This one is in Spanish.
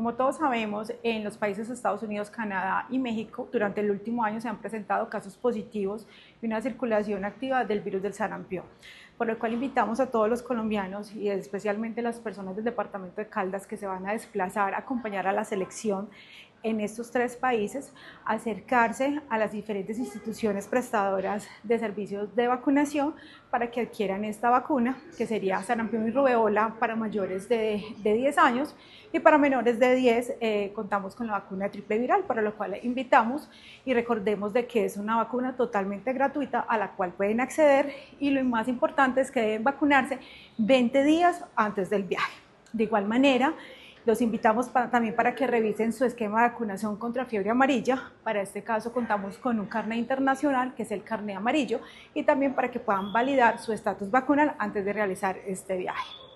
Como todos sabemos, en los países de Estados Unidos, Canadá y México, durante el último año se han presentado casos positivos y una circulación activa del virus del sarampión, por lo cual invitamos a todos los colombianos y especialmente las personas del departamento de Caldas que se van a desplazar a acompañar a la selección en estos 3 países, acercarse a las diferentes instituciones prestadoras de servicios de vacunación para que adquieran esta vacuna, que sería sarampión y rubeola para mayores de 10 años, y para menores de 10 contamos con la vacuna triple viral, para lo cual invitamos y recordemos de que es una vacuna totalmente gratuita a la cual pueden acceder, y lo más importante es que deben vacunarse 20 días antes del viaje. De igual manera, los invitamos también para que revisen su esquema de vacunación contra fiebre amarilla. Para este caso contamos con un carnet internacional que es el carnet amarillo, y también para que puedan validar su estatus vacunal antes de realizar este viaje.